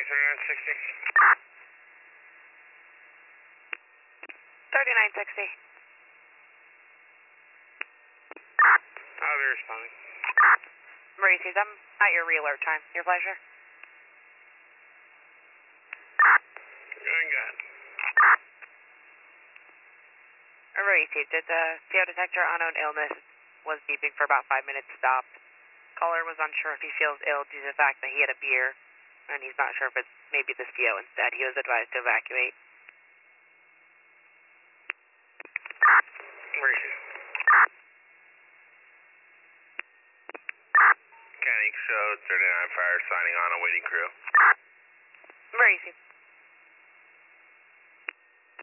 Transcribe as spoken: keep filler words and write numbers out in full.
thirty-nine sixty. thirty-nine sixty. I'll be responding. Maurice, I'm at your re-alert time. Your pleasure. Going good. Maurice, did the C O detector unknown illness was beeping for about five minutes, stopped. Caller was unsure if he feels ill due to the fact that he had a beer, and he's not sure if it's maybe the C O instead. He was advised to evacuate. Maurice. Mechanic show thirty-nine fire signing on awaiting crew. Maurice.